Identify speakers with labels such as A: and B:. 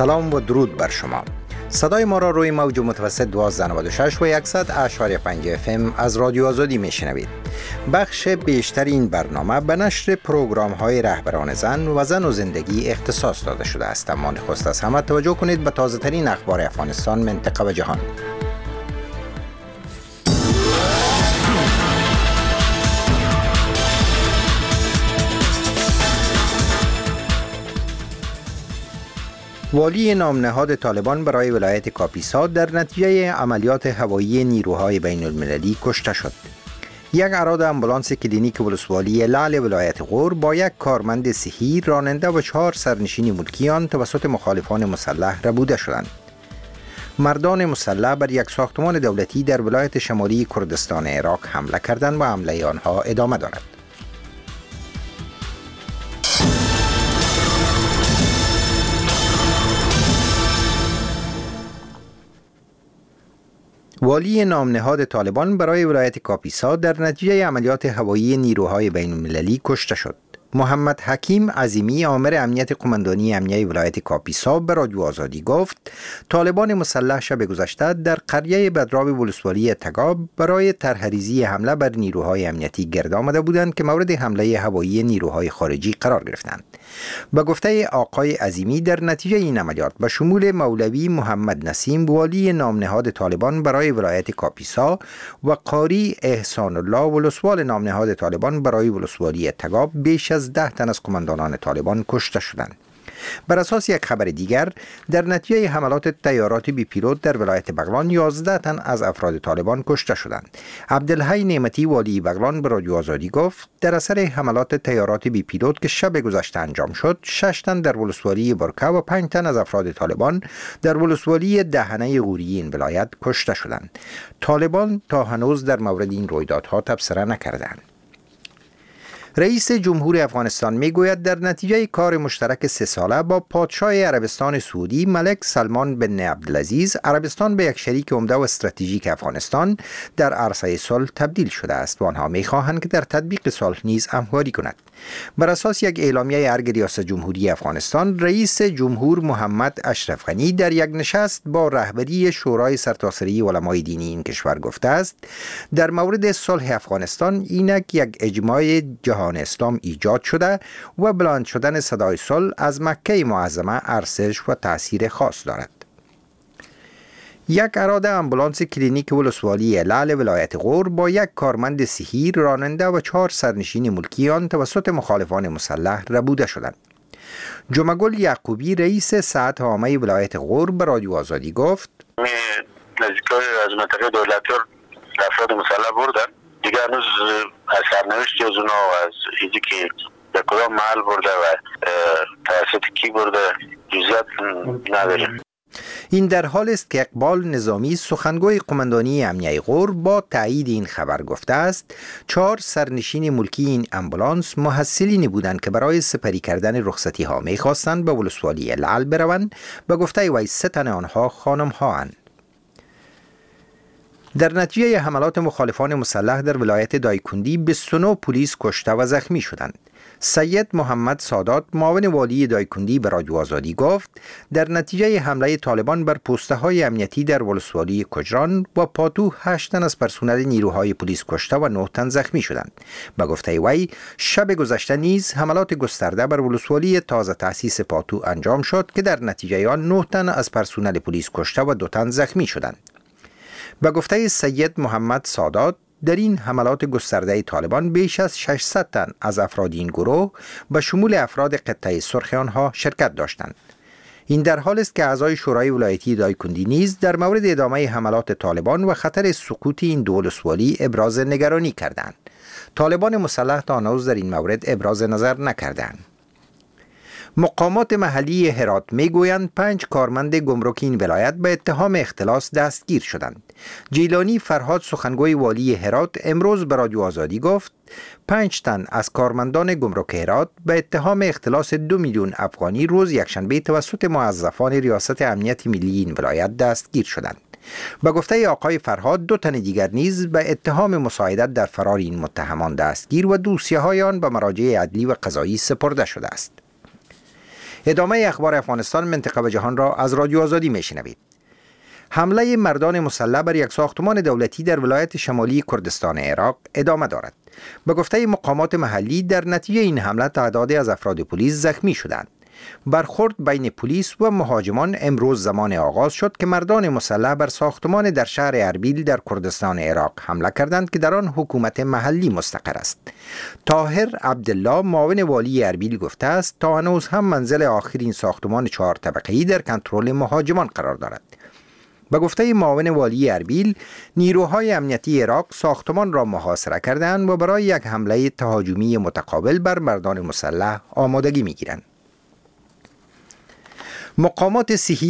A: سلام و درود بر شما. صدای ما را روی موج متوسط 1296 و 100.5 FM از رادیو آزادی میشنوید. بخش بیشتر این برنامه به نشر پروگرام‌های رهبران زن و زن و زندگی اختصاص داده شده است. اما نخست از همه توجه کنید به تازه‌ترین اخبار افغانستان، منطقه و جهان. والی نامنهاد طالبان برای ولایت کاپیسا در نتیجه عملیات هوایی نیروهای بین المللی کشته شد. یک اراده امبولانس کلینیک ولسوالی لعل ولایت غور با یک کارمند صحی، راننده و 4 سرنشین ملکی آن توسط مخالفان مسلح ربوده شدند. مردان مسلح بر یک ساختمان دولتی در ولایت شمالی کردستان عراق حمله کردند و حمله آنها ادامه دارد. والی نامنهاد طالبان برای ولایت کاپیسا در نتیجه عملیات هوایی نیروهای بین المللی کشته شد. محمد حکیم عظیمی، آمر امنیت قماندانی امنیه ولایت کاپیسا، به رادیو آزادی گفت طالبان مسلح شب گذشته در قریه بدراب ولسوالی تگاب برای طرحریزی حمله بر نیروهای امنیتی گرد آمده بودند که مورد حمله هوایی نیروهای خارجی قرار گرفتند. به گفته آقای عظیمی، در نتیجه این عملیات به شمول مولوی محمد نسیم، والی نامنهاد طالبان برای ولایت کاپیسا، و قاری احسان الله، ولسوال نامنهاد طالبان برای ولسوالی تگاب، بیش از 10 تن از قماندانان طالبان کشته شدند. بر اساس یک خبر دیگر، در نتیجه حملات طیارات بی پیلوت در ولایت بغلان 11 تن از افراد طالبان کشته شدند. عبدالحی نعمتی، والی بغلان، به رادیو آزادی گفت در اثر حملات طیارات بی پیلوت که شب گذشته انجام شد، 6 تن در ولسوالی برکه و 5 تن از افراد طالبان در ولسوالی دهنه غوری این ولایت کشته شدند. طالبان تا هنوز در مورد این رویدادها تبصره نکردند. رئیس جمهور افغانستان میگوید در نتیجه کار مشترک 3 ساله با پادشاه عربستان سعودی ملک سلمان بن عبدالعزیز، عربستان به یک شریک عمده و استراتژیک افغانستان در عرصه صلح تبدیل شده است و آنها میخواهند که در تطبیق صلح نیز همکاری کند. بر اساس یک اعلامیه ارگ ریاست جمهوری افغانستان، رئیس جمهور محمد اشرف غنی در یک نشست با رهبری شورای سرتاسری علمای دینی این کشور گفته است در مورد صلح افغانستان اینک یک اجماع جهان اسلام ایجاد شده و بلند شدن صدای صلح از مکه معظمه ارزش و تأثیر خاص دارد. یک اراده امبولانس کلینیک ولسوالی لعل ولایت غور با یک کارمند صحی، راننده و 4 سرنشین ملکی آن توسط مخالفان مسلح ربوده شدند. جمعگل یعقوبی، رئیس ساعت عامه ولایت غور، به رادیو آزادی گفت
B: نزدیکای از منطقه دولتیار افراد مسلح بردن. دیگه هنوز از سرنوشتی از اونا و از ایزی که به کدام محل برده و توسط کی برده جزئیات نداریم.
A: این در حال است که اقبال نظامی، سخنگوی قماندانی امنیه غور، با تایید این خبر گفته است 4 سرنشین ملکی این امبولانس محصلینی بودند که برای سپری کردن رخصتی ها می‌خواستند به ولسوالی لعل بروند. به گفته وی 3 تن آنها خانم ها اند. در نتیجه حملات مخالفان مسلح در ولایت دایکندی 29 پلیس کشته و زخمی شدند. سید محمد سادات، معاون والی دایکندی، به رادیو آزادی گفت در نتیجه حمله طالبان بر پوسته های امنیتی در ولسوالی کجران و پاتو 8 تن از پرسنل نیروهای پلیس کشته و 9 تن زخمی شدند. به گفته وی شب گذشته نیز حملات گسترده بر ولسوالی تازه تأسیس پاتو انجام شد که در نتیجه آن 9 تن از پرسنل پلیس کشته و 2 تن زخمی شدند. به گفته سید محمد سادات در این حملات گسترده طالبان بیش از 600 تن از افراد این گروه به شمول افراد قطعه سرخ آنها شرکت داشتند. این در حال است که اعضای شورای ولایتی دایکندی نیز در مورد ادامه حملات طالبان و خطر سقوط این دو ولسوالی ابراز نگرانی کردند. طالبان مسلح تا هنوز در این مورد ابراز نظر نکردند. مقامات محلی هرات میگویند 5 کارمند گمرک این ولایت به اتهام اختلاس دستگیر شدند. جیلانی فرهاد، سخنگوی والی هرات، امروز به رادیو آزادی گفت 5 تن از کارمندان گمرک هرات به اتهام اختلاس 2 میلیون افغانی روز یکشنبه توسط موظفان ریاست امنیت ملی این ولایت دستگیر شدند. به گفته آقای فرهاد 2 تن دیگر نیز به اتهام مساعدت در فرار این متهمان دستگیر و دوسیه‌های آن به مراجع عدلی و قضایی سپرده شده است. ادامه اخبار افغانستان، منطقه و جهان را از رادیو آزادی میشنوید. حمله مردان مسلح بر یک ساختمان دولتی در ولایت شمالی کردستان عراق ادامه دارد. به گفته مقامات محلی، در نتیجه این حمله تعدادی از افراد پلیس زخمی شدند. برخورد بین پلیس و مهاجمان امروز زمان آغاز شد که مردان مسلح بر ساختمان در شهر اربیل در کردستان عراق حمله کردند که در آن حکومت محلی مستقر است. طاهر عبدالله، معاون والی اربیل، گفته است تا هنوز هم منزل آخرین ساختمان 4 طبقه‌ای در کنترل مهاجمان قرار دارد. به گفته معاون والی اربیل، نیروهای امنیتی عراق ساختمان را محاصره کردند و برای یک حمله تهاجمی متقابل بر مردان مسلح آمادگی می‌گیرند. مقامات صحی